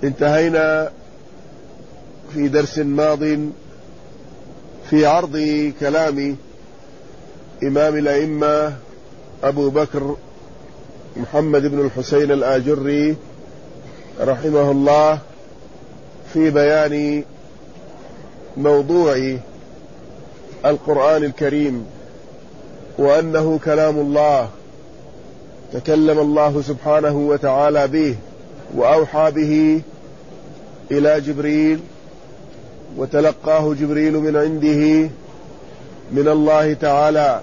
انتهينا في درس ماض في عرض كلام إمام الأئمة أبو بكر محمد بن الحسين الآجري رحمه الله في بيان موضوع القرآن الكريم، وأنه كلام الله تكلم الله سبحانه وتعالى به وأوحى به إلى جبريل، وتلقاه جبريل من عنده من الله تعالى،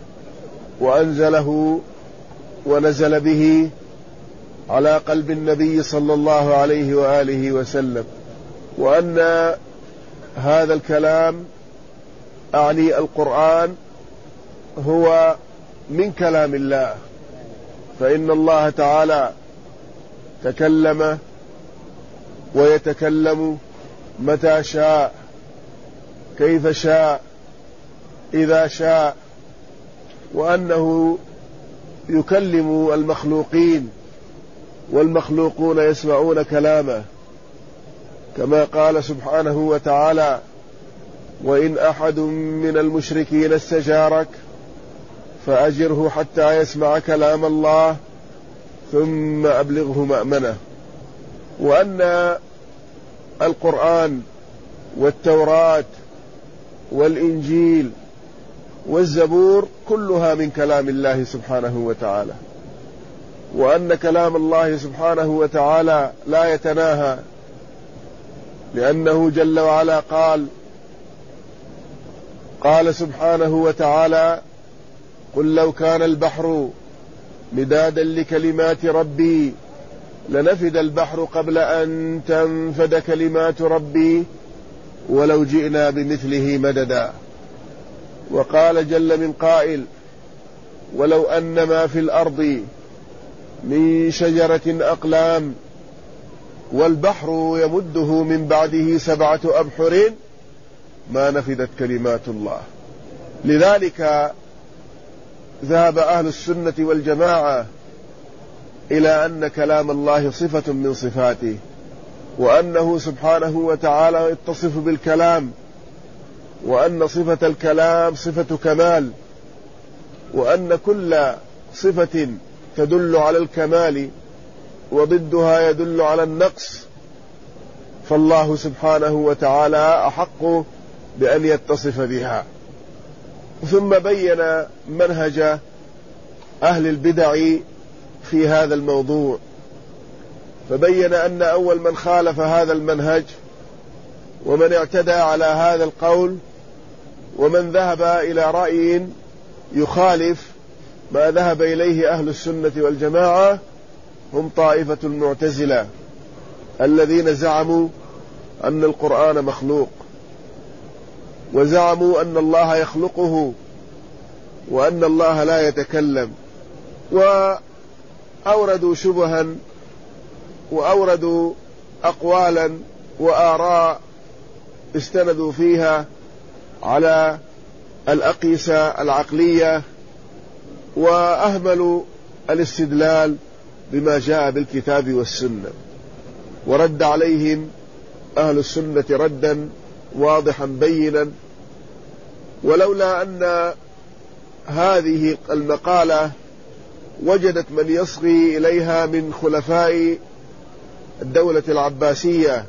وأنزله ونزل به على قلب النبي صلى الله عليه وآله وسلم، وأن هذا الكلام أعني القرآن هو من كلام الله، فإن الله تعالى تكلم ويتكلم متى شاء كيف شاء إذا شاء، وأنه يكلم المخلوقين والمخلوقون يسمعون كلامه، كما قال سبحانه وتعالى: وإن أحد من المشركين استجارك فأجره حتى يسمع كلام الله ثم أبلغه مأمنه. وأن القرآن والتوراة والإنجيل والزبور كلها من كلام الله سبحانه وتعالى، وأن كلام الله سبحانه وتعالى لا يتناهى، لأنه جل وعلا قال سبحانه وتعالى: قل لو كان البحر مدادا لكلمات ربي لنفد البحر قبل أن تنفد كلمات ربي ولو جئنا بمثله مددا. وقال جل من قائل: ولو أن ما في الأرض من شجرة أقلام والبحر يمده من بعده 7 أبحر ما نفدت كلمات الله. لذلك ذهب أهل السنة والجماعة إلى أن كلام الله صفة من صفاته، وأنه سبحانه وتعالى يتصف بالكلام، وأن صفة الكلام صفة كمال، وأن كل صفة تدل على الكمال وضدها يدل على النقص، فالله سبحانه وتعالى أحق بأن يتصف بها. ثم بين منهج أهل البدع في هذا الموضوع، فبين أن أول من خالف هذا المنهج ومن اعتدى على هذا القول ومن ذهب إلى رأي يخالف ما ذهب إليه أهل السنة والجماعة هم طائفة المعتزلة، الذين زعموا أن القرآن مخلوق، وزعموا أن الله يخلقه وأن الله لا يتكلم، وأوردوا شبها وأوردوا أقوالا وآراء استندوا فيها على الأقيسة العقلية، وأهملوا الاستدلال بما جاء بالكتاب والسنة، ورد عليهم أهل السنة ردا واضحا بينا. ولولا أن هذه المقالة وجدت من يصغي إليها من خلفاء الدولة العباسية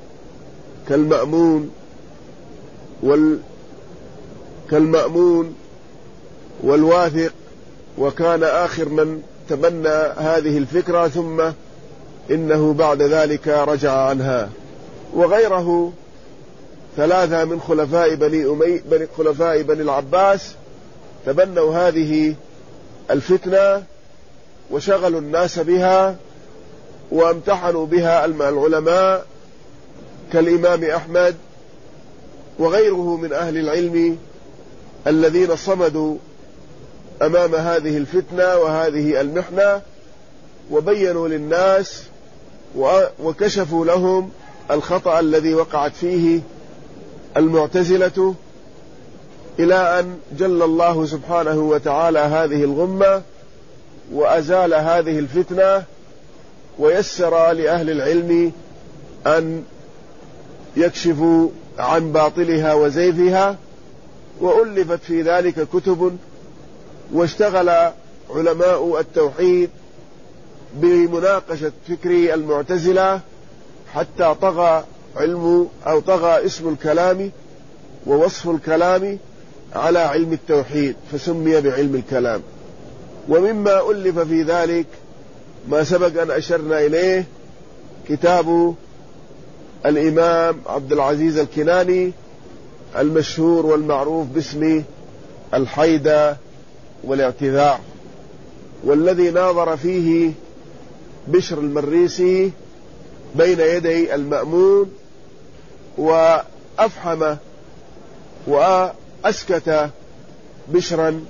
كالمأمون والواثق، وكان آخر من تبنى هذه الفكرة، ثم إنه بعد ذلك رجع عنها، وغيره 3 من خلفاء بني العباس تبنوا هذه الفتنة وشغلوا الناس بها وامتحنوا بها العلماء كالإمام أحمد وغيره من أهل العلم الذين صمدوا أمام هذه الفتنة وهذه المحنة، وبينوا للناس وكشفوا لهم الخطأ الذي وقعت فيه المعتزلة، إلى أن جل الله سبحانه وتعالى هذه الغمة وأزال هذه الفتنة، ويسر لأهل العلم أن يكشفوا عن باطلها وزيفها، وألفت في ذلك كتب، واشتغل علماء التوحيد بمناقشة فكر المعتزلة حتى طغى اسم الكلام ووصف الكلام على علم التوحيد، فسمي بعلم الكلام. ومما ألف في ذلك ما سبق أن أشرنا إليه، كتاب الإمام عبد العزيز الكناني المشهور والمعروف باسم الحيدة والاعتذار، والذي ناظر فيه بشر المريسي بين يدي المأمون، وأفحم وأسكت بشرا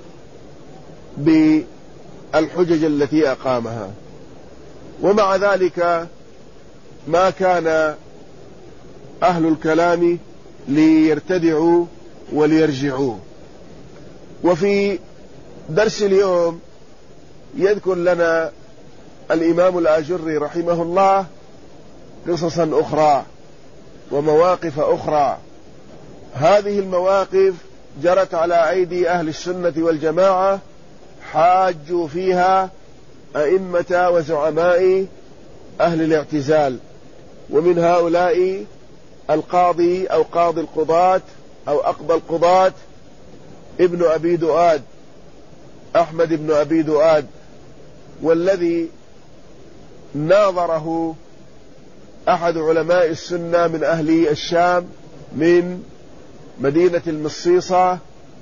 بالحجج التي أقامها. ومع ذلك ما كان أهل الكلام ليرتدعوا وليرجعوا. وفي درس اليوم يذكر لنا الإمام الآجري رحمه الله قصصا أخرى ومواقف أخرى. هذه المواقف جرت على أيدي أهل السنة والجماعة، حاجوا فيها أئمة وزعماء أهل الاعتزال، ومن هؤلاء القاضي أو قاضي القضاة أو أقضى القضاة ابن أبي دؤاد، أحمد بن أبي دؤاد، والذي ناظره أحد علماء السنة من أهل الشام من مدينة المصيصة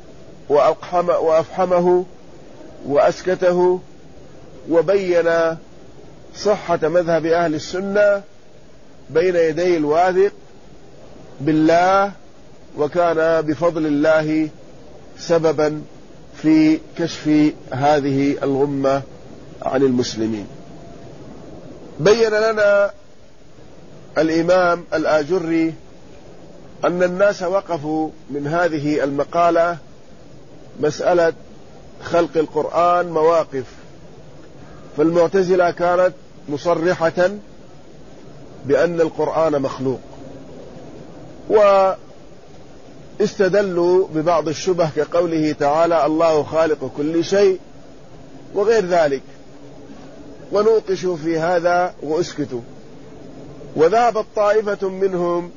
وأفحمه وأسكته، وبين صحة مذهب أهل السنة بين يدي الواثق بالله، وكان بفضل الله سببا في كشف هذه الغمة عن المسلمين. بين لنا الإمام الآجري أن الناس وقفوا من هذه المقالة مسألة خلق القرآن مواقف. فالمعتزلة كانت مصرحة بأن القرآن مخلوق، واستدلوا ببعض الشبه كقوله تعالى الله خالق كل شيء وغير ذلك، ونوقشوا في هذا واسكتوا. وذهبت طائفة منهم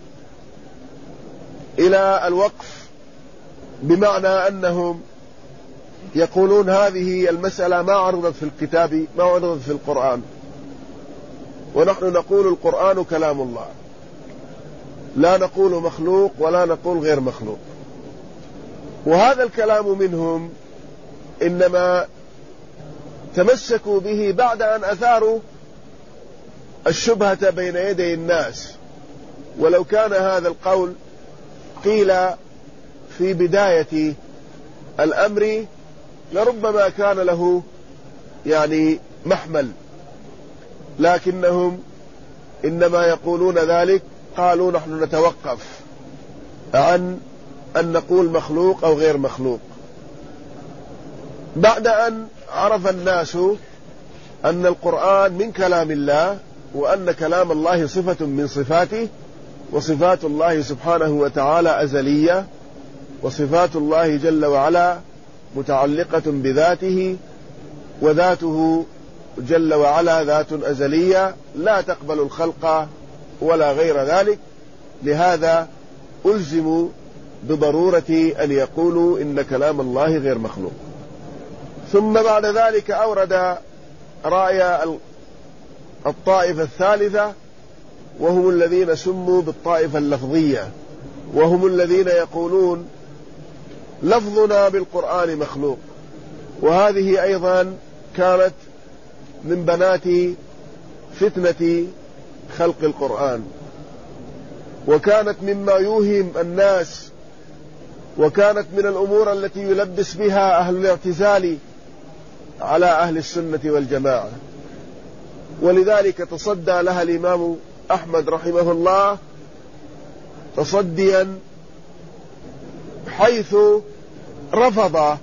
إلى الوقف، بمعنى أنهم يقولون هذه المسألة ما عرضت في الكتاب، ما عرضت في القرآن، ونحن نقول القرآن كلام الله، لا نقول مخلوق ولا نقول غير مخلوق. وهذا الكلام منهم إنما تمسكوا به بعد أن أثاروا الشبهة بين يدي الناس، ولو كان هذا القول قيل في بداية الأمر لربما كان له محمل، لكنهم إنما يقولون ذلك قالوا نحن نتوقف عن أن نقول مخلوق أو غير مخلوق. بعد أن عرف الناس أن القرآن من كلام الله، وأن كلام الله صفة من صفاته، وصفات الله سبحانه وتعالى أزلية، وصفات الله جل وعلا متعلقة بذاته، وذاته جل وعلا ذات أزلية لا تقبل الخلق ولا غير ذلك، لهذا ألزموا بضرورة أن يقولوا إن كلام الله غير مخلوق. ثم بعد ذلك أورد رأي الطائفة الثالثة، وهم الذين سموا بالطائفة اللفظية، وهم الذين يقولون لفظنا بالقرآن مخلوق. وهذه أيضا كانت من بنات فتنة خلق القرآن، وكانت مما يوهم الناس، وكانت من الأمور التي يلبس بها أهل الاعتزال على أهل السنة والجماعة. ولذلك تصدى لها الإمام أحمد رحمه الله تصديا، حيث رفض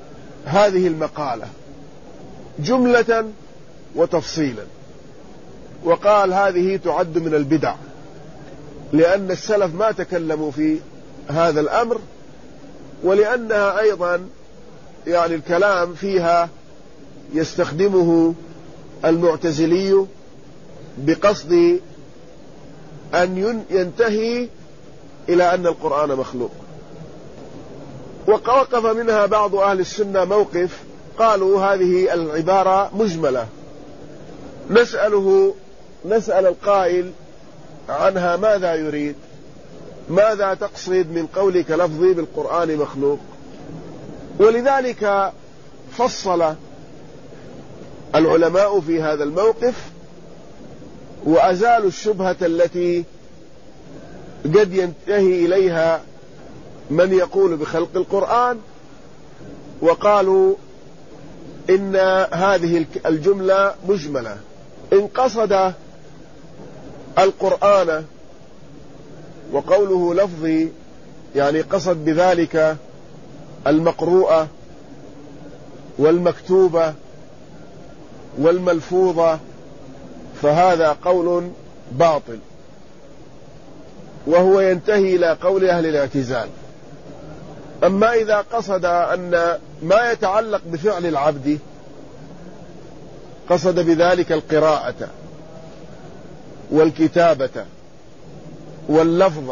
هذه المقالة جملة وتفصيلا. وقال هذه تعد من البدع، لأن السلف ما تكلموا في هذا الأمر، ولأنها أيضا يعني الكلام فيها يستخدمه المعتزلي بقصد أن ينتهي إلى أن القرآن مخلوق. ووقف منها بعض أهل السنة موقف، قالوا هذه العبارة مجملة، نسأل القائل عنها ماذا يريد، ماذا تقصد من قولك لفظي بالقرآن مخلوق؟ ولذلك فصل العلماء في هذا الموقف وأزالوا الشبهة التي قد ينتهي إليها من يقول بخلق القرآن، وقالوا إن هذه الجملة مجملة، إن قصد القرآن وقوله لفظي يعني قصد بذلك المقروءة والمكتوبة والملفوظة، فهذا قول باطل، وهو ينتهي إلى قول أهل الاعتزال. أما إذا قصد أن ما يتعلق بفعل العبد، قصد بذلك القراءة والكتابة واللفظ،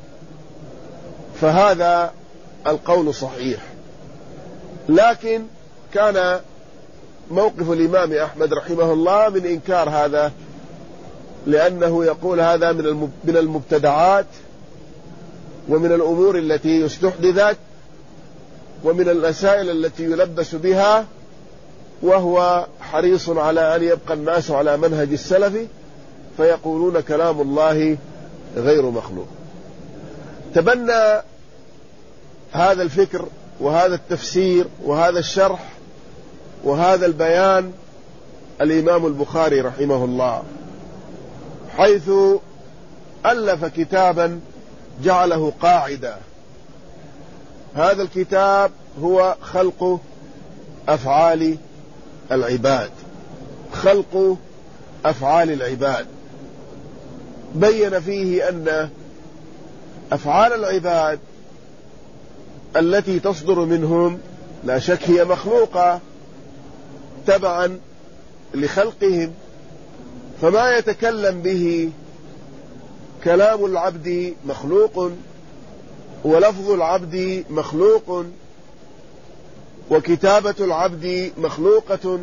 فهذا القول صحيح. لكن كان موقف الإمام أحمد رحمه الله من إنكار هذا، لأنه يقول هذا من المبتدعات ومن الأمور التي يستحدثت ومن المسائل التي يلبس بها، وهو حريص على أن يبقى الناس على منهج السلف، فيقولون كلام الله غير مخلوق. تبنى هذا الفكر وهذا التفسير وهذا الشرح وهذا البيان الإمام البخاري رحمه الله، حيث ألف كتابا جعله قاعدة. هذا الكتاب هو خلق أفعال العباد، خلق أفعال العباد. بين فيه أن أفعال العباد التي تصدر منهم لا شك هي مخلوقة تبعا لخلقهم، فما يتكلم به كلام العبد مخلوق، ولفظ العبد مخلوق، وكتابة العبد مخلوقة،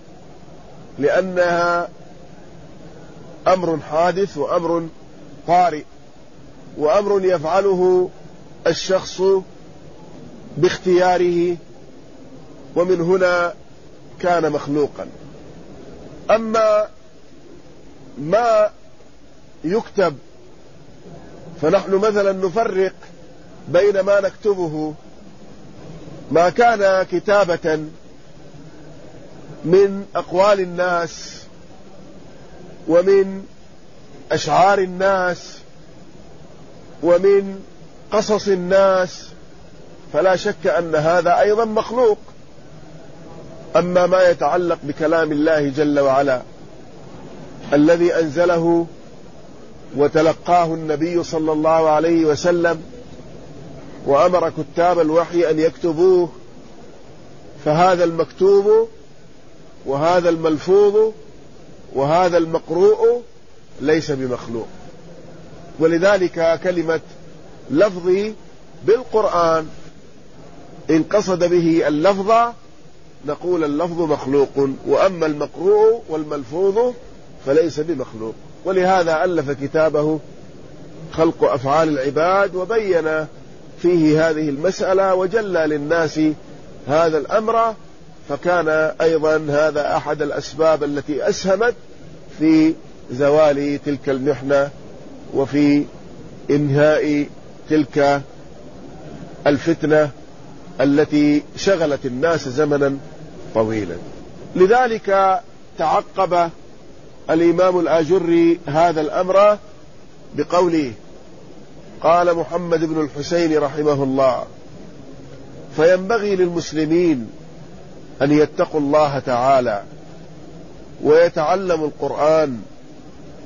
لأنها أمر حادث وأمر طارئ، وأمر يفعله الشخص باختياره، ومن هنا كان مخلوقا. أما ما يكتب، فنحن مثلا نفرق بين ما نكتبه، ما كان كتابة من أقوال الناس ومن أشعار الناس ومن قصص الناس، فلا شك أن هذا أيضا مخلوق. أما ما يتعلق بكلام الله جل وعلا الذي أنزله وتلقاه النبي صلى الله عليه وسلم وأمر كتاب الوحي أن يكتبوه، فهذا المكتوب وهذا الملفوظ وهذا المقروء ليس بمخلوق. ولذلك كلمة لفظي بالقرآن إن قصد به اللفظ نقول اللفظ مخلوق، وأما المقروء والملفوظ فليس بمخلوق. ولهذا ألف كتابه خلق أفعال العباد، وبين فيه هذه المسألة وجلى للناس هذا الأمر، فكان أيضا هذا أحد الأسباب التي أسهمت في زوال تلك المحنة وفي إنهاء تلك الفتنة التي شغلت الناس زمنا طويلا. لذلك تعقب الإمام الآجري هذا الأمر بقوله: قال محمد بن الحسين رحمه الله: فينبغي للمسلمين أن يتقوا الله تعالى ويتعلموا القرآن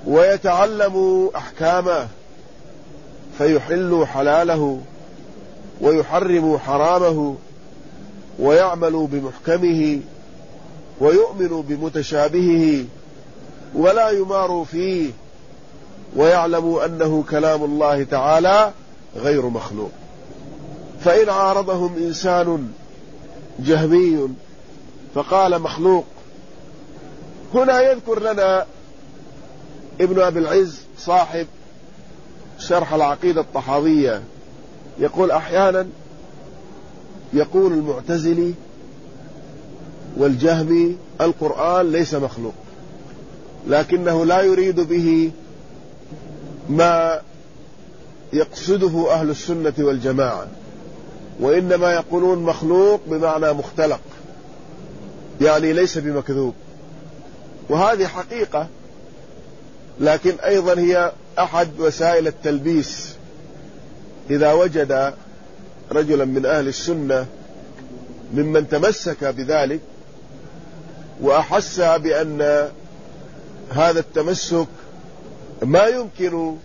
ويتعلموا أحكامه فيحلوا حلاله ويحرموا حرامه ويعملوا بمحكمه ويؤمنوا بمتشابهه ولا يماروا فيه ويعلموا أنه كلام الله تعالى غير مخلوق. فإن عارضهم إنسان جهمي فقال مخلوق، هنا يذكر لنا ابن أبي العز صاحب شرح العقيدة الطحاوية يقول أحيانا يقول المعتزلي والجهمي القرآن ليس مخلوق، لكنه لا يريد به ما يقصده أهل السنة والجماعة، وإنما يقولون مخلوق بمعنى مختلق، يعني ليس بمكذوب. وهذه حقيقة، لكن أيضا هي أحد وسائل التلبيس. إذا وجد رجلا من أهل السنة ممن تمسك بذلك وأحس بأن هذا التمسك ما يمكن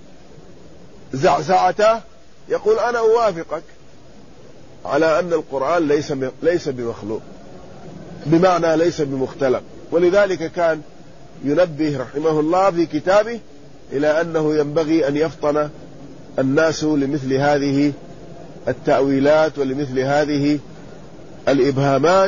زعزعته، يقول أنا أوافقك على أن القرآن ليس بمخلوق، بمعنى ليس بمختلق. ولذلك كان ينبه رحمه الله في كتابه إلى أنه ينبغي أن يفطن الناس لمثل هذه التأويلات ولمثل هذه الإبهامات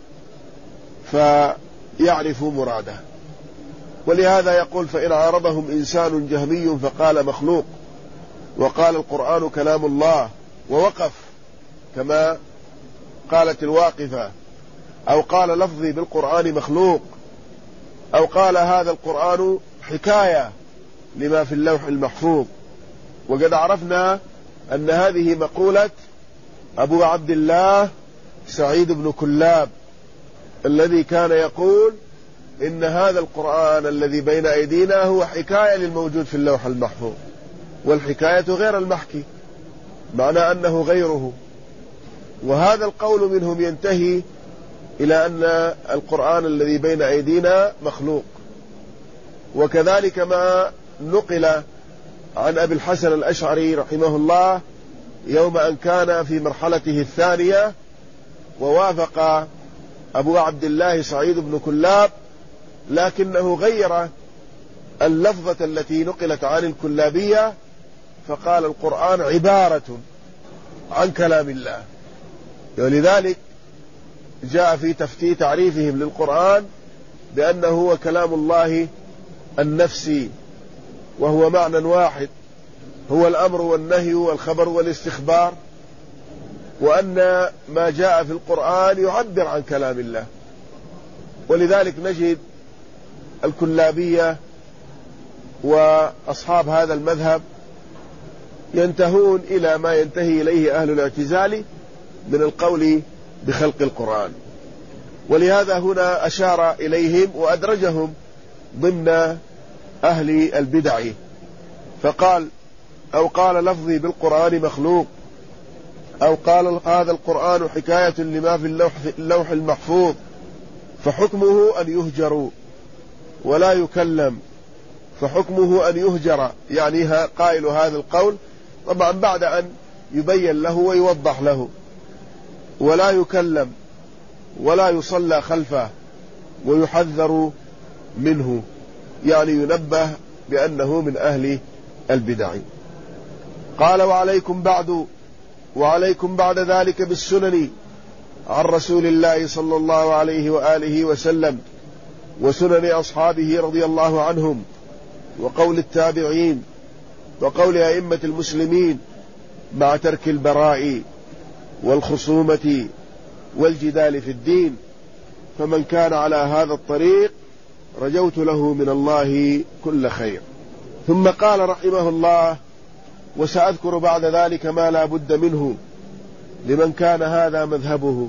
فيعرفوا مراده. ولهذا يقول فإن عارضهم إنسان جهمي فقال مخلوق وقال القرآن كلام الله ووقف كما قالت الواقفة، أو قال لفظي بالقرآن مخلوق، أو قال هذا القرآن حكاية لما في اللوح المحفوظ. وقد عرفنا أن هذه مقولة أبو عبد الله سعيد بن كلاب الذي كان يقول إن هذا القرآن الذي بين أيدينا هو حكاية للموجود في اللوح المحفوظ، والحكاية غير المحكي، معنى أنه غيره. وهذا القول منهم ينتهي إلى أن القرآن الذي بين أيدينا مخلوق. وكذلك ما نقل عن أبي الحسن الأشعري رحمه الله يوم أن كان في مرحلته الثانية ووافق أبو عبد الله سعيد بن كلاب، لكنه غير اللفظة التي نقلت عن الكلابية فقال القرآن عبارة عن كلام الله. ولذلك جاء في تعريفهم للقرآن بأنه هو كلام الله النفسي، وهو معنى واحد، هو الأمر والنهي والخبر والاستخبار، وأن ما جاء في القرآن يعبر عن كلام الله. ولذلك نجد الكلابية وأصحاب هذا المذهب ينتهون إلى ما ينتهي إليه أهل الاعتزال من القول بخلق القرآن. ولهذا هنا أشار إليهم وأدرجهم ضمن أهل البدع، فقال أو قال لفظي بالقرآن مخلوق، أو قال هذا القرآن حكاية لما في اللوح المحفوظ، فحكمه أن يهجر ولا يكلم. فحكمه أن يهجر يعني قائل هذا القول طبعا بعد أن يبين له ويوضح له، ولا يكلم ولا يصلى خلفه ويحذر منه، يعني ينبه بأنه من أهل البدع. قال وعليكم بعد ذلك بالسنن عن رسول الله صلى الله عليه وآله وسلم وسنن أصحابه رضي الله عنهم، وقول التابعين، وقول أئمة المسلمين، مع ترك البراء والخصومة والجدال في الدين. فمن كان على هذا الطريق رجوت له من الله كل خير. ثم قال رحمه الله وسأذكر بعد ذلك ما لا بد منه لمن كان هذا مذهبه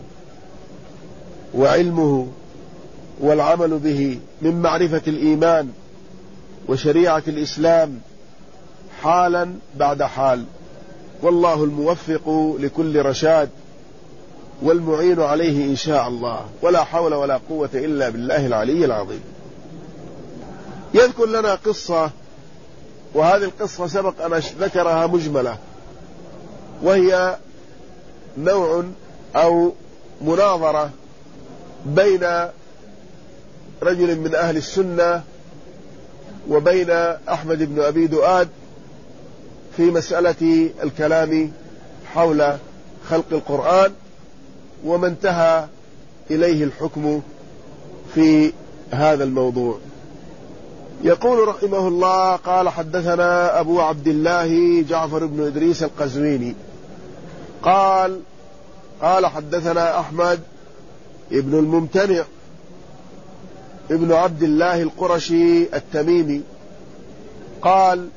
وعلمه والعمل به من معرفة الإيمان وشريعة الإسلام حالا بعد حال، والله الموفق لكل رشاد والمعين عليه إن شاء الله، ولا حول ولا قوة إلا بالله العلي العظيم. يذكر لنا قصة، وهذه القصة سبق أن ذكرها مجملة، وهي نوع أو مناظرة بين رجل من أهل السنة وبين أحمد بن أبي دؤاد في مسألة الكلام حول خلق القرآن، وما انتهى إليه الحكم في هذا الموضوع. يقول رحمه الله: قال حدثنا أبو عبد الله جعفر بن إدريس القزويني قال حدثنا أحمد ابن الممتنع ابن عبد الله القرشي التميمي قال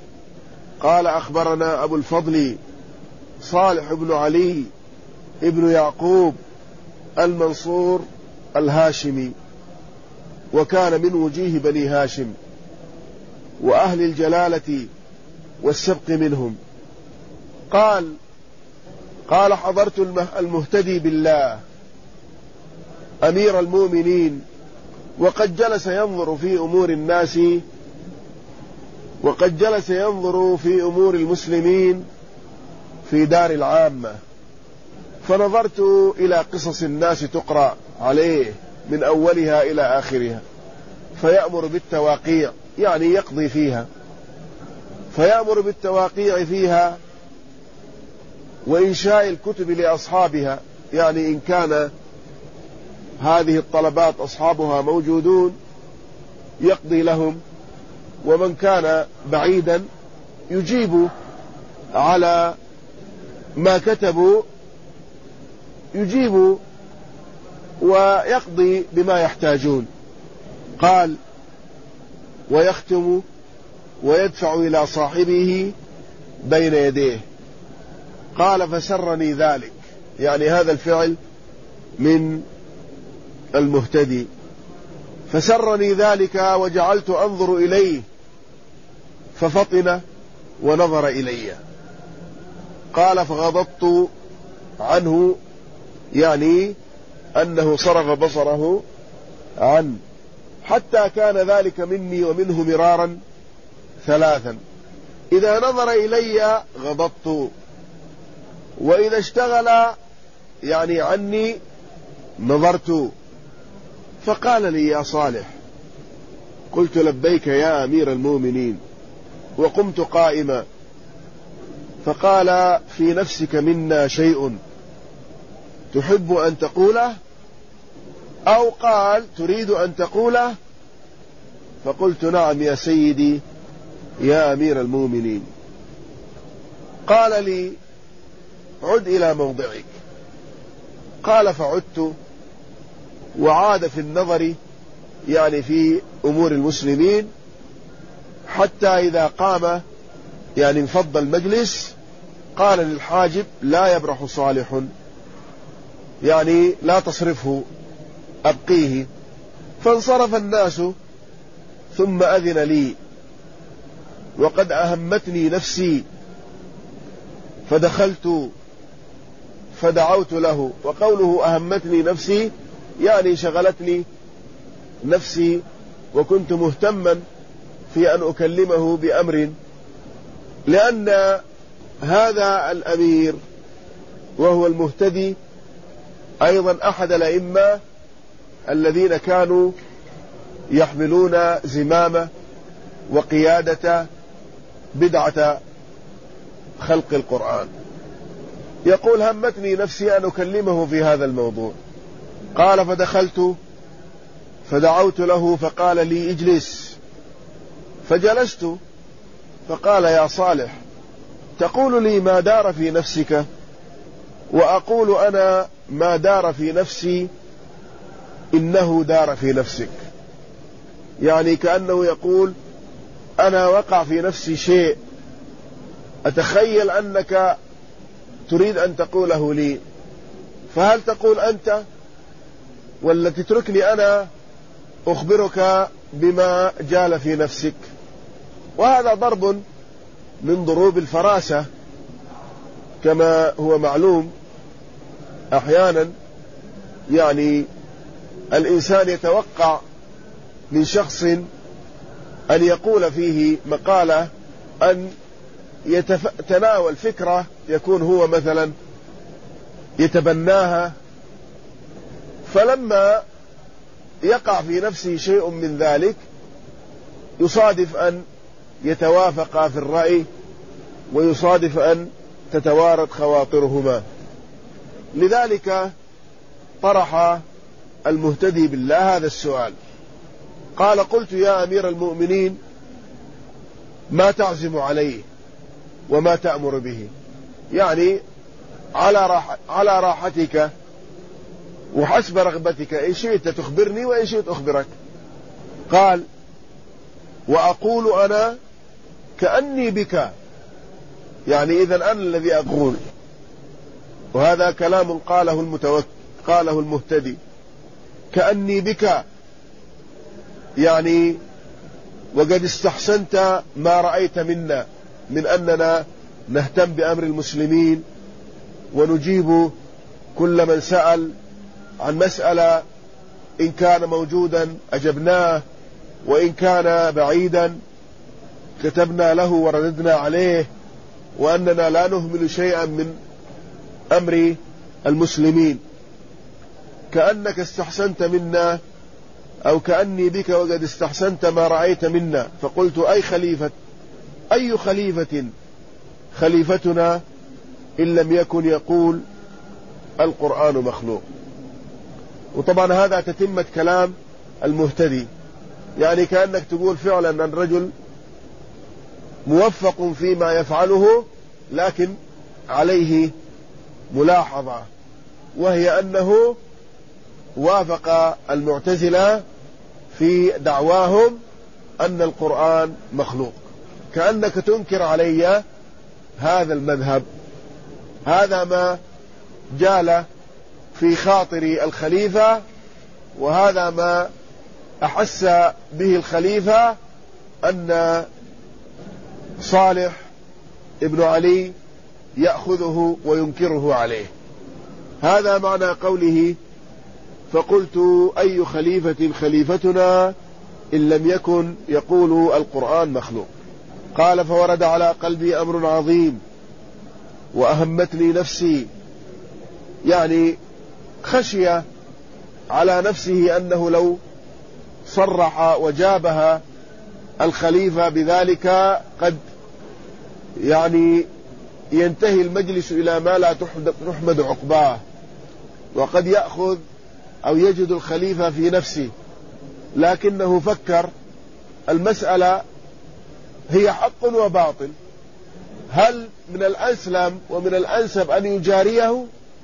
أخبرنا أبو الفضل صالح بن علي ابن يعقوب المنصور الهاشمي، وكان من وجيه بني هاشم وأهل الجلالة والسبق منهم. قال حضرت المهتدي بالله أمير المؤمنين وقد جلس ينظر في أمور المسلمين في دار العامة، فنظرت إلى قصص الناس تقرأ عليه من أولها إلى آخرها، فيأمر بالتواقيع، يعني يقضي فيها، فيأمر بالتواقيع فيها وإنشاء الكتب لأصحابها، يعني إن كان هذه الطلبات أصحابها موجودون يقضي لهم، ومن كان بعيدا يجيب على ما كتبوا، يجيب ويقضي بما يحتاجون. قال: ويختم ويدفع إلى صاحبه بين يديه. قال: فسرني ذلك، يعني هذا الفعل من المهتدي، فسرني ذلك وجعلت أنظر إليه ففطن ونظر إلي. قال: فغضضت عنه، يعني أنه صرف بصره عنه، حتى كان ذلك مني ومنه مرارا ثلاثا: إذا نظر إلي غضضت، وإذا اشتغل يعني عني نظرت. فقال لي: يا صالح. قلت: لبيك يا أمير المؤمنين، وقمت قائما. فقال: في نفسك منا شيء تحب أن تقوله، أو قال: تريد أن تقوله؟ فقلت: نعم يا سيدي يا أمير المؤمنين. قال لي: عد إلى موضعك. قال: فعدت، وعاد في النظر يعني في أمور المسلمين، حتى إذا قام يعني انفض المجلس قال للحاجب: لا يبرح صالح، يعني لا تصرفه، أبقيه. فانصرف الناس، ثم أذن لي وقد أهمتني نفسي، فدخلت فدعوت له. وقوله أهمتني نفسي يعني شغلتني نفسي، وكنت مهتما في أن أكلمه بأمر، لأن هذا الأمير وهو المهتدي أيضا أحد الأئمة الذين كانوا يحملون زمام وقيادة بدعة خلق القرآن. يقول: همتني نفسي أن أكلمه في هذا الموضوع. قال: فدخلت فدعوت له، فقال لي: اجلس. فجلست. فقال: يا صالح، تقول لي ما دار في نفسك، وأقول أنا ما دار في نفسي إنه دار في نفسك. يعني كأنه يقول: أنا وقع في نفسي شيء أتخيل أنك تريد أن تقوله لي، فهل تقول أنت، ولا تتركني أنا أخبرك بما جال في نفسك؟ وهذا ضرب من ضروب الفراسة، كما هو معلوم. أحيانا يعني الإنسان يتوقع من شخص أن يقول فيه مقالة، أن يتناول فكرة يكون هو مثلا يتبناها، فلما يقع في نفسه شيء من ذلك يصادف أن يتوافق في الرأي، ويصادف أن تتوارد خواطرهما. لذلك طرح المهتدي بالله هذا السؤال، قال: قلت يا أمير المؤمنين ما تعزم عليه وما تأمر به؟ يعني على راحتك وحسب رغبتك، إن شئت تخبرني وإن شئت أخبرك. قال: وأقول أنا كأني بك، يعني إذن أنا الذي أقول. وهذا كلام قاله المهتدي، كأني بك، يعني وقد استحسنت ما رأيت منا من أننا نهتم بأمر المسلمين ونجيب كل من سأل عن مسألة، إن كان موجودا أجبناه، وإن كان بعيدا كتبنا له ورددنا عليه، وأننا لا نهمل شيئا من أمر المسلمين. كأنك استحسنت منا، أو كأني بك وقد استحسنت ما رأيت منا. فقلت: أي خليفة خليفتنا إن لم يكن يقول القرآن مخلوق؟ وطبعا هذا تتمة كلام المهتدي، يعني كأنك تقول فعلا أن الرجل موفق فيما يفعله، لكن عليه ملاحظة، وهي أنه وافق المعتزلة في دعواهم أن القرآن مخلوق. كأنك تنكر علي هذا المذهب. هذا ما جال في خاطر الخليفة، وهذا ما أحس به الخليفة أن صالح ابن علي يأخذه وينكره عليه. هذا معنى قوله: فقلت: أي خليفة خليفتنا إن لم يكن يقول القرآن مخلوق؟ قال: فورد على قلبي أمر عظيم وأهمتني نفسي، يعني خشي على نفسه أنه لو صرح وجابها الخليفة بذلك قد يعني ينتهي المجلس إلى ما لا تحمد عقباه، وقد يأخذ أو يجد الخليفة في نفسه. لكنه فكر المسألة هي حق وباطل، هل من الأسلم ومن الأنسب أن يجاريه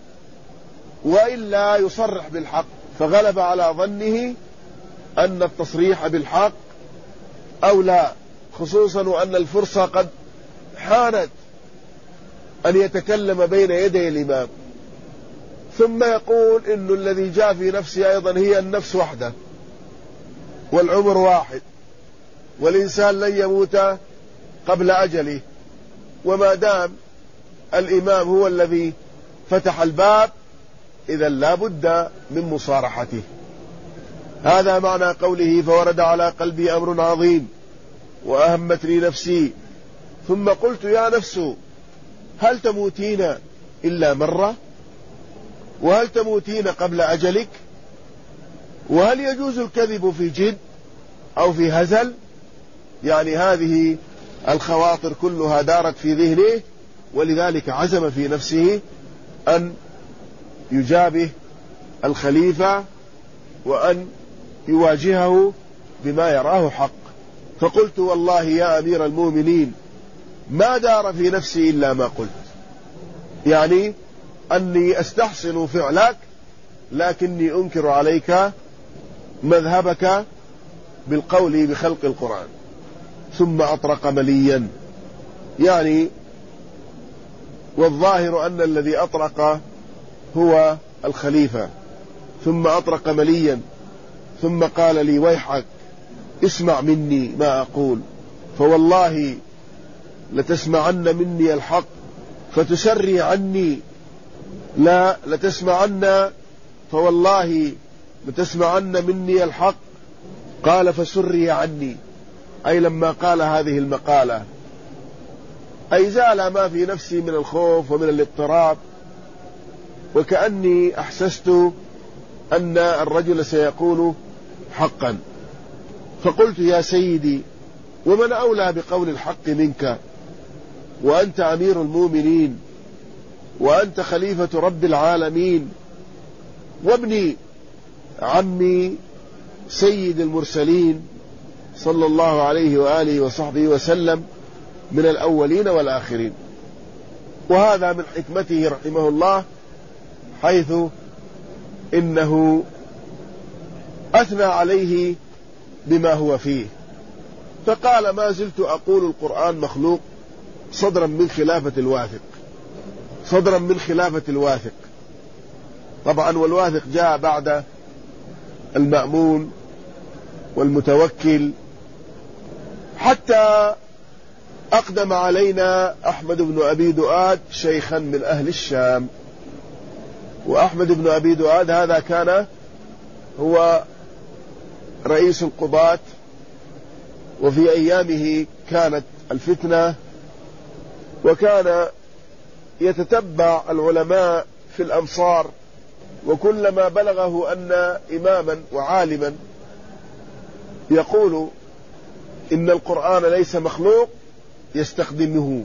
وإلا يصرح بالحق؟ فغلب على ظنه أن التصريح بالحق أولى، خصوصا وأن الفرصة قد حانت أن يتكلم بين يدي الإمام. ثم يقول إن الذي جاء في نفسي أيضا هي النفس وحده، والعمر واحد، والإنسان لن يموت قبل أجله، وما دام الإمام هو الذي فتح الباب إذا لا بد من مصارحته. هذا معنى قوله: فورد على قلبي أمر عظيم وأهمتني نفسي. ثم قلت: يا نفس هل تموتين إلا مرة؟ وهل تموتين قبل أجلك؟ وهل يجوز الكذب في جد أو في هزل؟ يعني هذه الخواطر كلها دارت في ذهنه، ولذلك عزم في نفسه أن يجابه الخليفة وأن يواجهه بما يراه حق. فقلت: والله يا أمير المؤمنين ما دار في نفسي إلا ما قلت، يعني أني أستحسن فعلك لكني أنكر عليك مذهبك بالقول بخلق القرآن. ثم أطرق مليا، يعني والظاهر أن الذي أطرق هو الخليفة. ثم أطرق مليا ثم قال لي: ويحك اسمع مني ما أقول، فوالله لتسمعن مني الحق فتسري عني، لا لتسمعن، فوالله لتسمعن مني الحق. قال: فسري عني، أي لما قال هذه المقالة، أي زال ما في نفسي من الخوف ومن الاضطراب، وكأني أحسست أن الرجل سيقول حقا. فقلت: يا سيدي، ومن أولى بقول الحق منك، وأنت أمير المؤمنين، وأنت خليفة رب العالمين، وابني عمي سيد المرسلين صلى الله عليه وآله وصحبه وسلم من الأولين والآخرين. وهذا من حكمته رحمه الله، حيث إنه أثنى عليه بما هو فيه، فقال: ما زلت أقول القرآن مخلوق صدرا من خلافة الواثق، صدرا من خلافة الواثق. طبعا والواثق جاء بعد المأمون والمتوكل، حتى أقدم علينا أحمد بن أبي دؤاد شيخا من أهل الشام. وأحمد بن أبي دؤاد هذا كان هو رئيس القضاة، وفي أيامه كانت الفتنة، وكان يتتبع العلماء في الأمصار، وكلما بلغه أن إماما وعالما يقول إن القرآن ليس مخلوق يستخدمه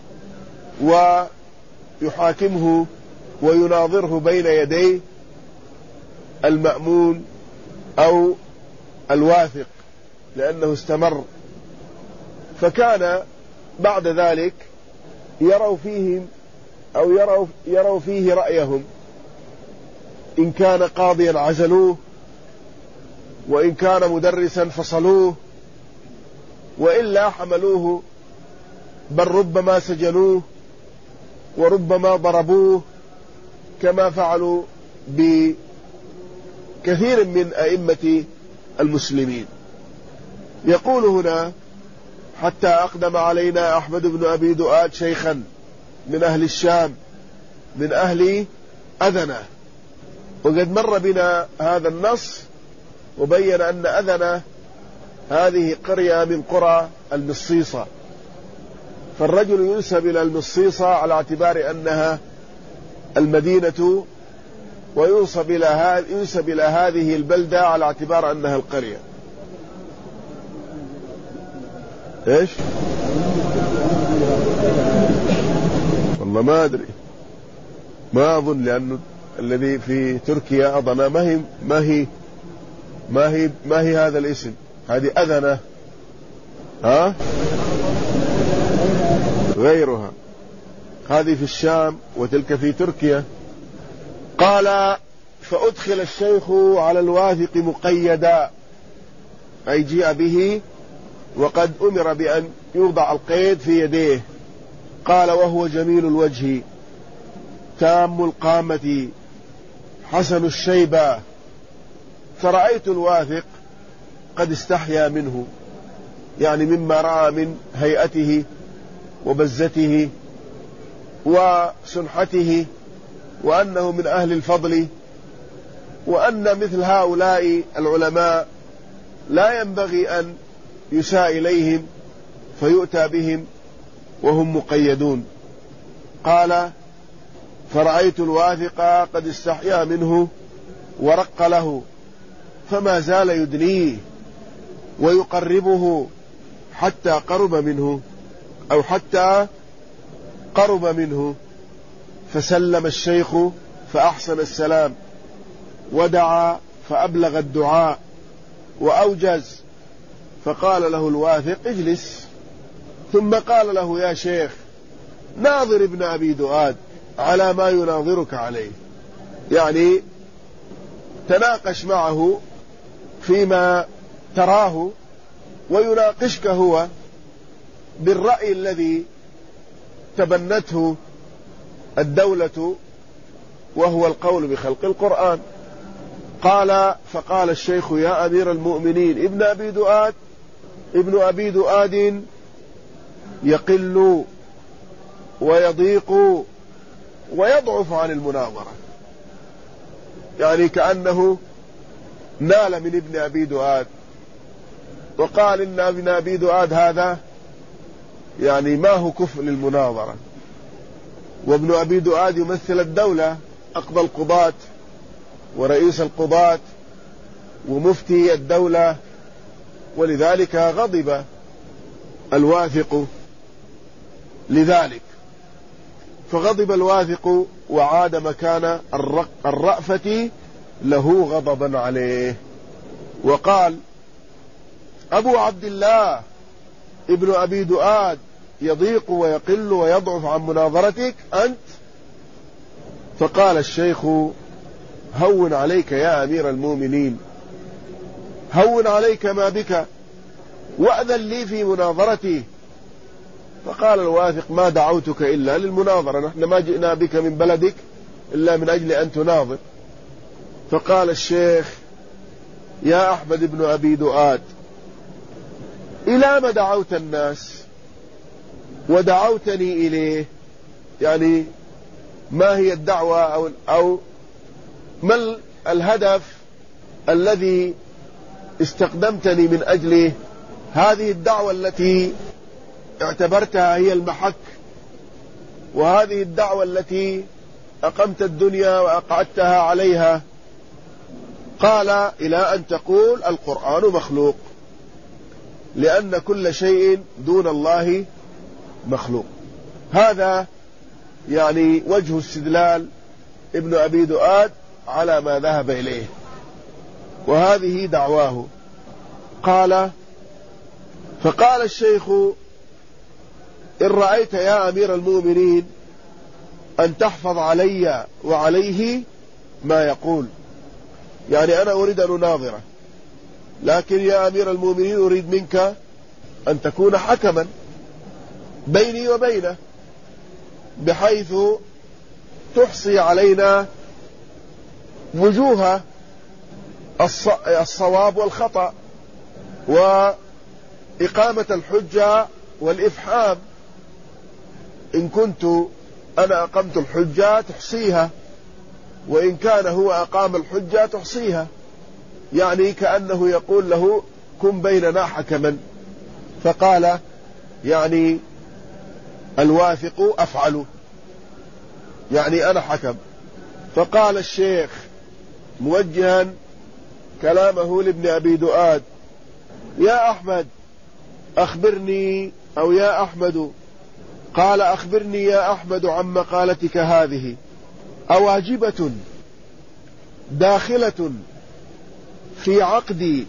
ويحاكمه ويناظره بين يدي المأمون أو الواثق، لأنه استمر. فكان بعد ذلك يروا فيهم أو يروا فيه رأيهم، إن كان قاضيا عزلوه، وإن كان مدرسا فصلوه، وإلا حملوه، بل ربما سجنوه وربما ضربوه، كما فعلوا بكثير من أئمة المسلمين. يقول هنا: حتى أقدم علينا أحمد بن أبي دؤاد شيخا من أهل الشام من أهل أذنة. وقد مر بنا هذا النص وبين أن أذنة هذه قرية من قرى المصيصة، فالرجل ينسب إلى المصيصة على اعتبار أنها المدينة، وينسب إلى هذه البلدة على اعتبار أنها القرية. إيش؟ والله ما أدري، ما أظن، لأنه الذي في تركيا أظن ما هي هذا الاسم، هذه أذنة، ها؟ غيرها، هذه في الشام وتلك في تركيا. قال: فأدخل الشيخ على الواثق مقيدا، أي جيء به وقد أمر بأن يوضع القيد في يديه. قال: وهو جميل الوجه تام القامة حسن الشيبة، فرأيت الواثق قد استحيا منه، يعني مما رأى من هيئته وبزته وسنحته، وأنه من أهل الفضل، وأن مثل هؤلاء العلماء لا ينبغي أن يساء إليهم فيؤتى بهم وهم مقيدون. قال: فرأيت الواثق قد استحيا منه ورق له، فما زال يدنيه ويقربه حتى قرب منه، فسلم الشيخ فأحسن السلام، ودعا فأبلغ الدعاء وأوجز، فقال له الواثق: اجلس. ثم قال له: يا شيخ، ناظر ابن أبي دؤاد على ما يناظرك عليه، يعني تناقش معه فيما تراه، ويناقشك هو بالرأي الذي تبنته الدولة، وهو القول بخلق القرآن. قال: فقال الشيخ: يا أمير المؤمنين، ابن أبي دؤاد يقل ويضيق ويضعف عن المناظرة، يعني كأنه نال من ابن أبي دؤاد وقال إن ابن أبي دؤاد هذا يعني ما هو كفء للمناظرة، وابن أبي دؤاد يمثل الدولة، أقضى القضاة ورئيس القضاة ومفتي الدولة، ولذلك غضب الواثق لذلك، فغضب الواثق وعاد مكان الرأفة له غضبا عليه، وقال: أبو عبد الله ابن أبي دؤاد يضيق ويقل ويضعف عن مناظرتك أنت؟ فقال الشيخ: هون عليك يا أمير المؤمنين، هون عليك ما بك، وأذن لي في مناظرتي. فقال الواثق: ما دعوتك إلا للمناظرة، نحن ما جئنا بك من بلدك إلا من أجل أن تناظر. فقال الشيخ: يا أحمد بن أبي دؤاد، إلى ما دعوت الناس ودعوتني إليه؟ يعني ما هي الدعوة أو ما الهدف الذي استقدمتني من أجله؟ هذه الدعوة التي اعتبرتها هي المحك، وهذه الدعوة التي أقمت الدنيا وأقعدتها عليها. قال: إلى أن تقول القرآن مخلوق، لأن كل شيء دون الله مخلوق. هذا يعني وجه استدلال ابن أبي دؤاد على ما ذهب إليه، وهذه دعواه. فقال الشيخ: إن رأيت يا أمير المؤمنين أن تحفظ علي وعليه ما يقول، يعني أنا أريد أن أناظره، لكن يا أمير المؤمنين أريد منك أن تكون حكما بيني وبينه، بحيث تحصي علينا وجوه الصواب والخطأ وإقامة الحجة والإفحام. إن كنت أنا أقمت الحجة تحصيها، وإن كان هو أقام الحجة تحصيها، يعني كأنه يقول له: كن بيننا حكما. فقال يعني الواثق: أفعل، يعني أنا حكم. فقال الشيخ موجها كلامه لابن أبي دؤاد: يا أحمد أخبرني، أو يا أحمد. قال: أخبرني يا أحمد عن مقالتك هذه، أواجبة داخلة في عقد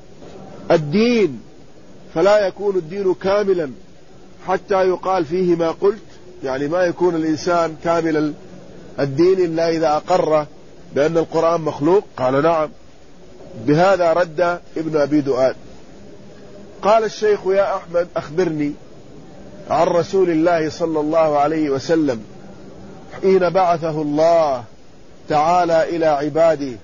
الدين فلا يكون الدين كاملا حتى يقال فيه ما قلت؟ يعني ما يكون الإنسان كامل الدين إلا إذا أقر بأن القرآن مخلوق. قال: نعم. بهذا رد ابن أبي دؤاد. قال الشيخ: يا أحمد أخبرني عن رسول الله صلى الله عليه وسلم حين بعثه الله تعالى إلى عباده،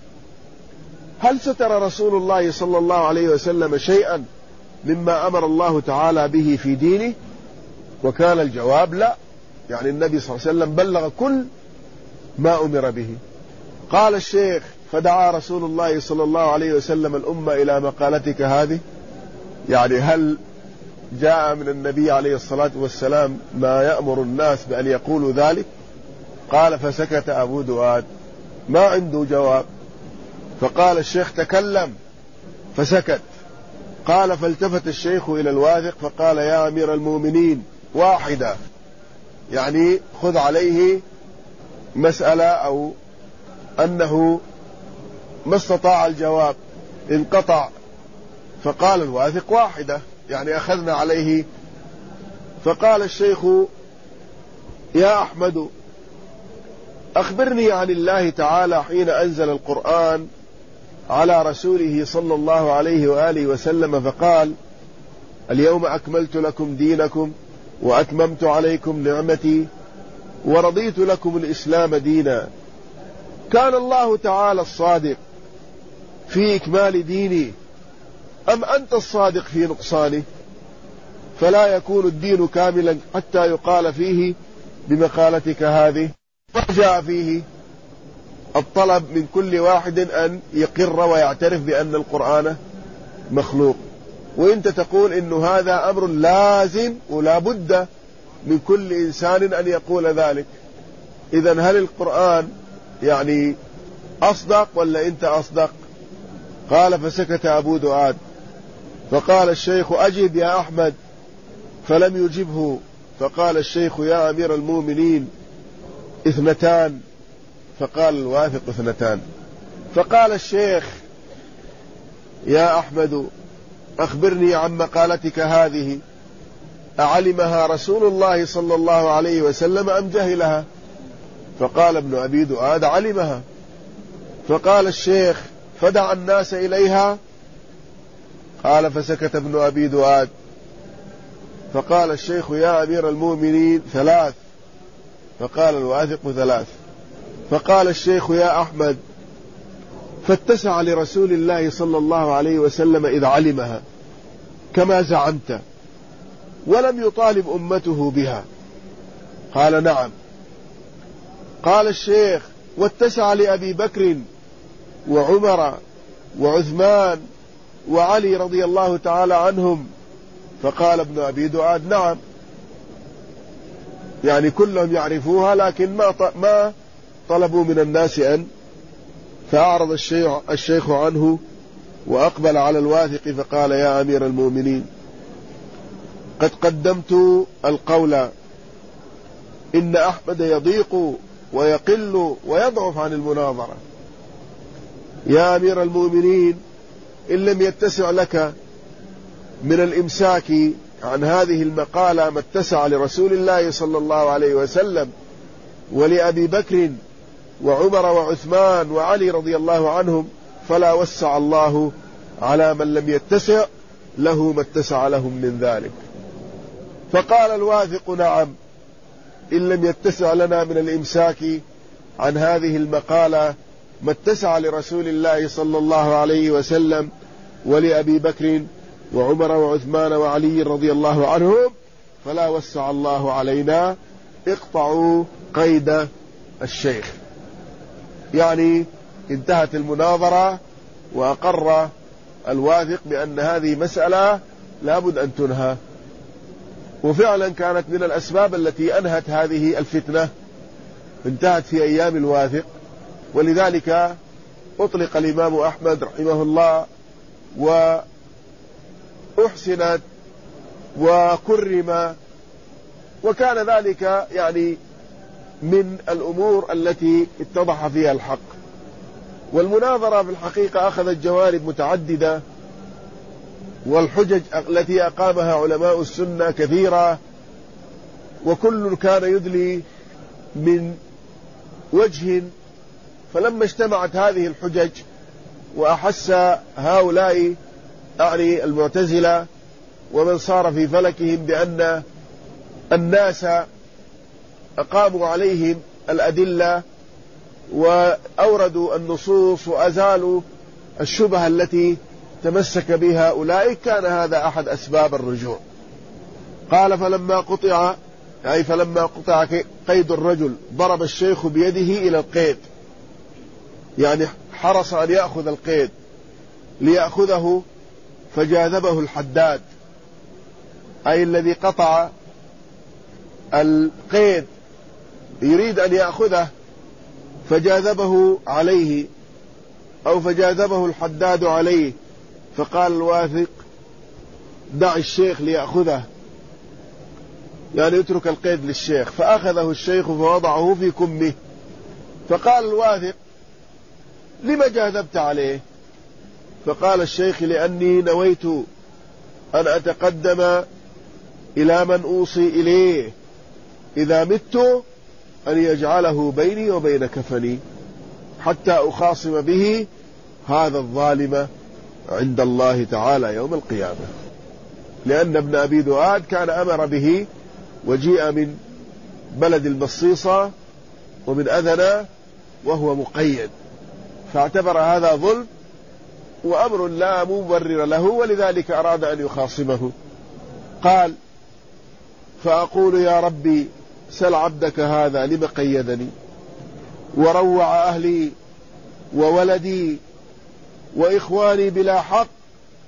هل ستر رسول الله صلى الله عليه وسلم شيئا مما أمر الله تعالى به في دينه؟ وكان الجواب: لا، يعني النبي صلى الله عليه وسلم بلغ كل ما أمر به. قال الشيخ: فدعا رسول الله صلى الله عليه وسلم الأمة إلى مقالتك هذه، يعني هل جاء من النبي عليه الصلاة والسلام ما يأمر الناس بأن يقولوا ذلك؟ قال: فسكت أبو دؤاد، ما عنده جواب. فقال الشيخ: تكلم، فسكت. قال: فالتفت الشيخ إلى الواثق فقال: يا أمير المؤمنين، واحدة، يعني خذ عليه مسألة أو أنه ما استطاع الجواب، انقطع. فقال الواثق: واحدة، يعني أخذنا عليه. فقال الشيخ: يا أحمد أخبرني عن الله تعالى حين أنزل القرآن على رسوله صلى الله عليه وآله وسلم فقال: اليوم أكملت لكم دينكم وأتممت عليكم نعمتي ورضيت لكم الإسلام دينا. كان الله تعالى الصادق في إكمال ديني، أم أنت الصادق في نقصانه؟ فلا يكون الدين كاملا حتى يقال فيه بمقالتك هذه. وجاء فيه الطلب من كل واحد أن يقر ويعترف بأن القرآن مخلوق، وانت تقول انه هذا امر لازم ولا بد من كل انسان ان يقول ذلك. اذا هل القرآن يعني اصدق ولا انت اصدق؟ قال فسكت ابو دؤاد. فقال الشيخ اجب يا احمد، فلم يجبه. فقال الشيخ يا امير المؤمنين 2. فقال الواثق 2. فقال الشيخ يا احمد اخبرني عن مقالتك هذه، اعلمها رسول الله صلى الله عليه وسلم ام جهلها؟ فقال ابن ابي دؤاد علمها. فقال الشيخ فدعا الناس اليها. قال فسكت ابن ابي دؤاد. فقال الشيخ يا امير المؤمنين 3. فقال الواثق 3. فقال الشيخ يا احمد فاتسع لرسول الله صلى الله عليه وسلم اذ علمها كما زعمت، ولم يطالب امته بها؟ قال نعم. قال الشيخ واتسع لابي بكر وعمر وعثمان وعلي رضي الله تعالى عنهم؟ فقال ابن ابي دؤاد نعم، يعني كلهم يعرفوها لكن ما طلبوا من الناس أن. فأعرض الشيخ عنه وأقبل على الواثق فقال يا أمير المؤمنين قد قدمت القول إن أحمد يضيق ويقل ويضعف عن المناظرة. يا أمير المؤمنين إن لم يتسع لك من الإمساك عن هذه المقالة ما اتسع لرسول الله صلى الله عليه وسلم ولأبي بكر وعمر وعثمان وعلي رضي الله عنهم، فلا وسع الله على من لم يتسع له ما اتسع لهم من ذلك. فقال الواثق نعم، إن لم يتسع لنا من الإمساك عن هذه المقالة ما اتسع لرسول الله صلى الله عليه وسلم ولأبي بكر وعمر وعثمان وعلي رضي الله عنهم، فلا وسع الله علينا. اقطعوا قيد الشيخ. يعني انتهت المناظرة وأقر الواثق بأن هذه مسألة لابد أن تنهى. وفعلا كانت من الأسباب التي أنهت هذه الفتنة، انتهت في أيام الواثق. ولذلك أطلق الإمام أحمد رحمه الله وأحسنت وكرم، وكان ذلك يعني من الأمور التي اتضح فيها الحق. والمناظرة في الحقيقة أخذت جوانب متعددة، والحجج التي أقامها علماء السنة كثيرة، وكل كان يدلي من وجه. فلما اجتمعت هذه الحجج وأحس هؤلاء أعني المعتزلة ومن صار في فلكهم بأن الناس أقاموا عليهم الأدلة وأوردوا النصوص وأزالوا الشبهة التي تمسك بها أولئك، كان هذا أحد أسباب الرجوع. قال فلما قطع قيد الرجل ضرب الشيخ بيده إلى القيد، يعني حرص أن يأخذ القيد ليأخذه، فجاذبه الحداد، أي الذي قطع القيد يريد أن يأخذه، فجاذبه عليه أو فجاذبه الحداد عليه. فقال الواثق دع الشيخ ليأخذه، يعني اترك القيد للشيخ. فأخذه الشيخ فوضعه في كمه. فقال الواثق لما جاذبت عليه؟ فقال الشيخ لأني نويت أن أتقدم إلى من أوصي إليه إذا مت أن يجعله بيني وبين كفني حتى أخاصم به هذا الظالم عند الله تعالى يوم القيامة. لأن ابن أبي دؤاد كان أمر به وجيء من بلد المصيصة ومن أذنة وهو مقيد، فاعتبر هذا ظلم وأمر لا مبرر له، ولذلك أراد أن يخاصمه. قال فأقول يا ربي سل عبدك هذا لم قيدني وروع أهلي وولدي وإخواني بلا حق،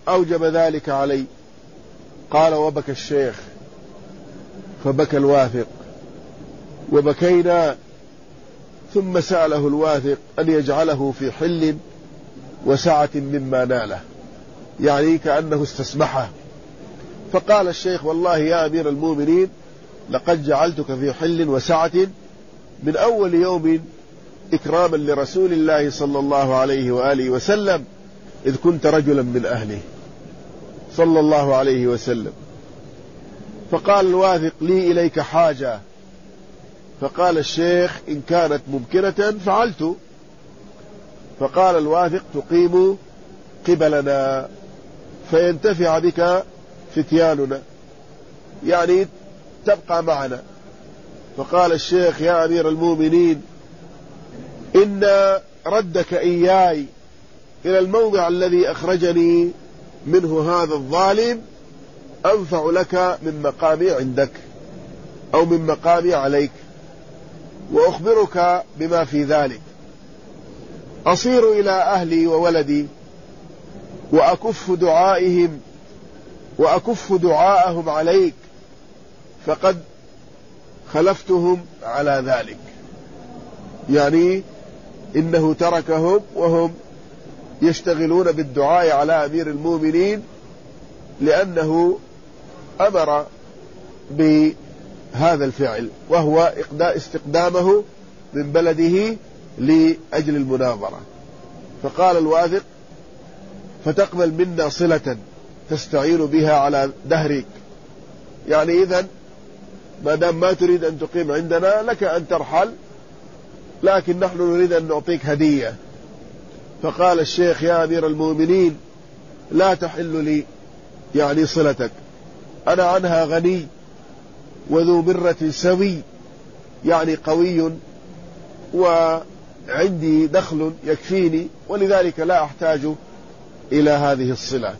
أوجب ذلك علي. قال وبكى الشيخ، فبكى الواثق وبكينا، ثم سأله الواثق أن يجعله في حل وسعة مما ناله، يعني كأنه استسمحه. فقال الشيخ والله يا أمير المؤمنين لقد جعلتك في حل وسعة من أول يوم إكراما لرسول الله صلى الله عليه وآله وسلم، إذ كنت رجلا من أهله صلى الله عليه وسلم. فقال الواثق لي إليك حاجة. فقال الشيخ إن كانت ممكنة فعلت. فقال الواثق تقيم قبلنا فينتفع بك فتياننا، يعني تبقى معنا. فقال الشيخ يا أمير المؤمنين إن ردك إياي إلى الموضع الذي أخرجني منه هذا الظالم أنفع لك من مقامي عندك أو من مقامي عليك، وأخبرك بما في ذلك. أصير إلى أهلي وولدي وأكف دعاءهم عليك، فقد خلفتهم على ذلك، يعني إنه تركهم وهم يشتغلون بالدعاء على أمير المؤمنين، لأنه أمر بهذا الفعل وهو استقدامه من بلده لأجل المناظرة. فقال الواثق فتقبل منا صلة تستعين بها على دهرك، يعني إذن ما دام ما تريد أن تقيم عندنا لك أن ترحل، لكن نحن نريد أن نعطيك هدية. فقال الشيخ يا أمير المؤمنين لا تحل لي يعني صلتك، أنا عنها غني وذو مرة سوي، يعني قوي وعندي دخل يكفيني، ولذلك لا أحتاج إلى هذه الصلة.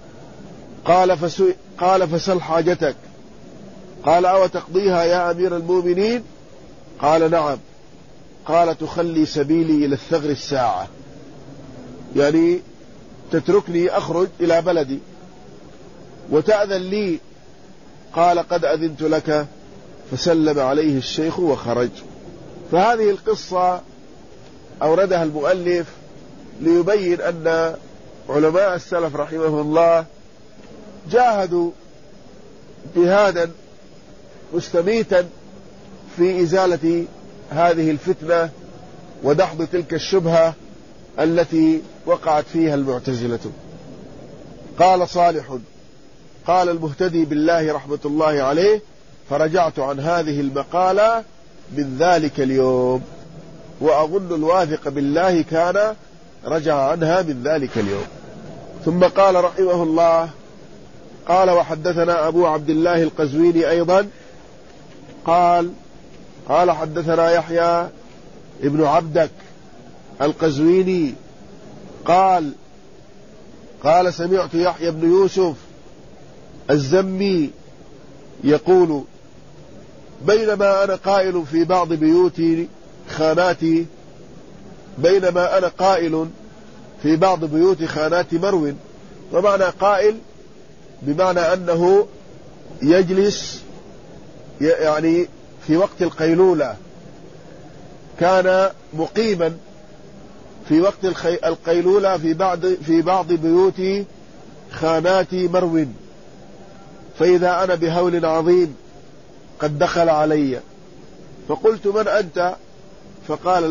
قال فسل حاجتك. قال أو تقضيها يا أمير المؤمنين؟ قال نعم. قال تخلي سبيلي إلى الثغر الساعة، يعني تتركني أخرج إلى بلدي وتأذن لي. قال قد أذنت لك. فسلم عليه الشيخ وخرج. فهذه القصة أوردها المؤلف ليبين أن علماء السلف رحمه الله جاهدوا جهادا مستميتا في إزالة هذه الفتنة ودحض تلك الشبهة التي وقعت فيها المعتزلة. قال صالح قال المهتدي بالله رحمة الله عليه فرجعت عن هذه المقالة من ذلك اليوم، وأظن الواثق بالله كان رجع عنها من ذلك اليوم. ثم قال رحمه الله قال وحدثنا أبو عبد الله القزويني أيضا قال حدثنا يحيى ابن عبدك القزويني قال سمعت يحيى بن يوسف الزمي يقول بينما أنا قائل في بعض بيوت خاناتي، بينما أنا قائل في بعض بيوت خانات مرو. ومعنى قائل بمعنى أنه يجلس يعني في وقت القيلولة، كان مقيما في وقت القيلولة في بعض بيوت خانات مرو، فإذا أنا بهول عظيم قد دخل علي، فقلت من أنت؟ فقال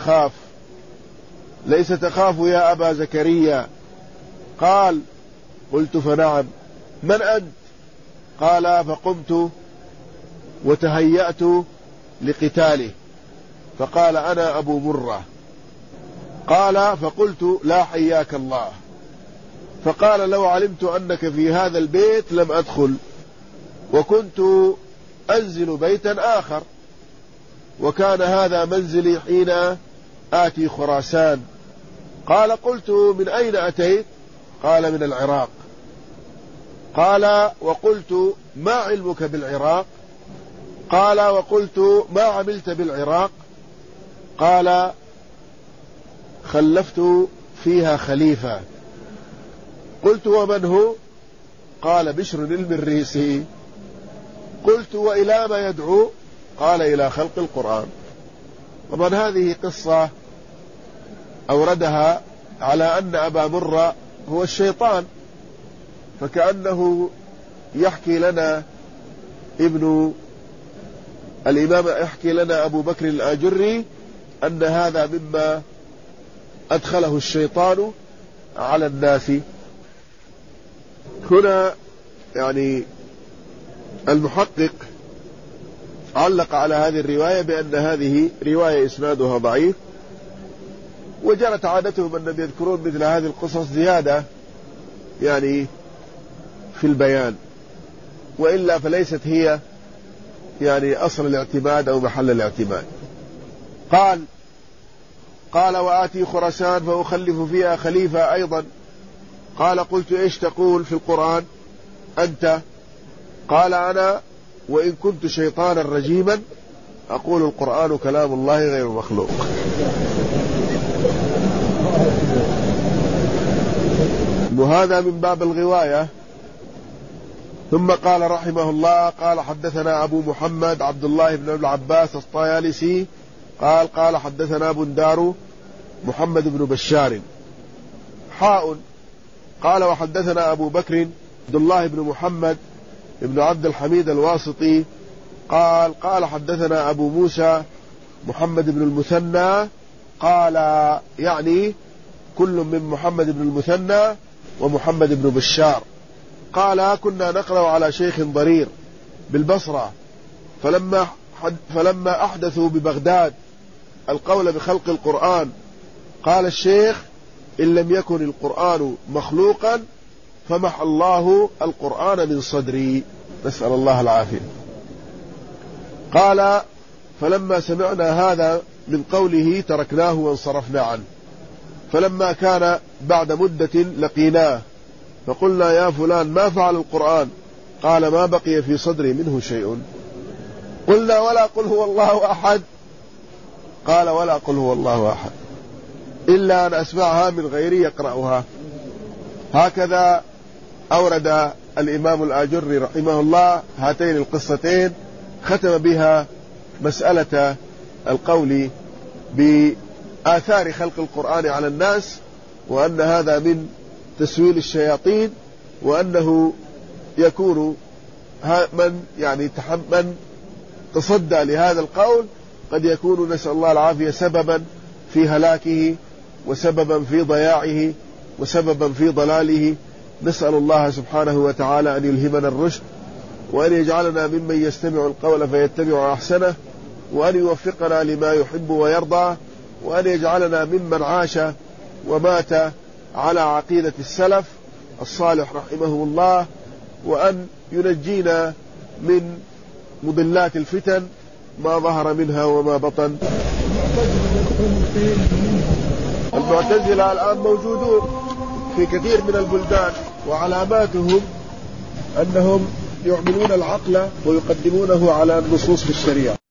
ليس تخاف يا أبا زكريا. قال قلت فنعم. من أنت؟ قال فقمت وتهيأت لقتاله، فقال أنا أبو مرة. قال فقلت لا حياك الله. فقال لو علمت أنك في هذا البيت لم أدخل، وكنت أنزل بيتا آخر، وكان هذا منزلي حين آتي خراسان. قال قلت من أين أتيت؟ قال من العراق. قال وقلت ما علمك بالعراق؟ قال وقلت ما عملت بالعراق؟ قال خلفت فيها خليفة. قلت ومن هو؟ قال بشر المريسي. قلت وإلى ما يدعو؟ قال إلى خلق القرآن. طبعا هذه قصة أوردها على أن أبا مرة هو الشيطان، فكأنه يحكي لنا ابن الإمام، يحكي لنا أبو بكر الآجري أن هذا مما أدخله الشيطان على الناس. هنا يعني المحقق علق على هذه الرواية بأن هذه رواية إسنادها ضعيف، وجرت عادتهم أنهم يذكرون مثل هذه القصص زيادة يعني في البيان، وإلا فليست هي يعني أصل الاعتماد أو محل الاعتماد. قال وآتي خراسان فأخلف فيها خليفة أيضا. قال قلت إيش تقول في القرآن أنت؟ قال أنا وإن كنت شيطانا رجيما أقول القرآن كلام الله غير مخلوق. وهذا من باب الغواية. ثم قال رحمه الله قال حدثنا أبو محمد عبد الله بن العباس الطيالسي قال حدثنا بندار محمد بن بشار قال وحدثنا أبو بكر عبد الله بن محمد بن عبد الحميد الواسطي قال حدثنا أبو موسى محمد بن المثنى قال يعني كل من محمد بن المثنى ومحمد بن بشار قال كنا نقرأ على شيخ ضرير بالبصرة فلما أحدثوا ببغداد القول بخلق القرآن قال الشيخ إن لم يكن القرآن مخلوقا فمحى الله القرآن من صدري، نسأل الله العافية. قال فلما سمعنا هذا من قوله تركناه وانصرفنا عنه، فلما كان بعد مدة لقيناه فقلنا يا فلان ما فعل القرآن؟ قال ما بقي في صدري منه شيء. قلنا ولا قل هو الله أحد؟ قال ولا قل هو الله أحد إلا أن أسمعها من غيري يقرأها. هكذا أورد الإمام الآجري رحمه الله هاتين القصتين، ختم بها مسألة القول بآثار خلق القرآن على الناس، وأن هذا من تسويل الشياطين، وأنه يكون من تصدى لهذا القول قد يكون نسأل الله العافية سببا في هلاكه وسببا في ضياعه وسببا في ضلاله. نسأل الله سبحانه وتعالى أن يلهمنا الرشد، وأن يجعلنا ممن يستمع القول فيتبع أحسنه، وأن يوفقنا لما يحب ويرضى، وأن يجعلنا ممن عاش ومات على عقيدة السلف الصالح رحمه الله، وأن ينجينا من مضلات الفتن ما ظهر منها وما بطن. المعتزلة الآن موجودون في كثير من البلدان، وعلاماتهم أنهم يعملون العقل ويقدمونه على النصوص في الشريعة.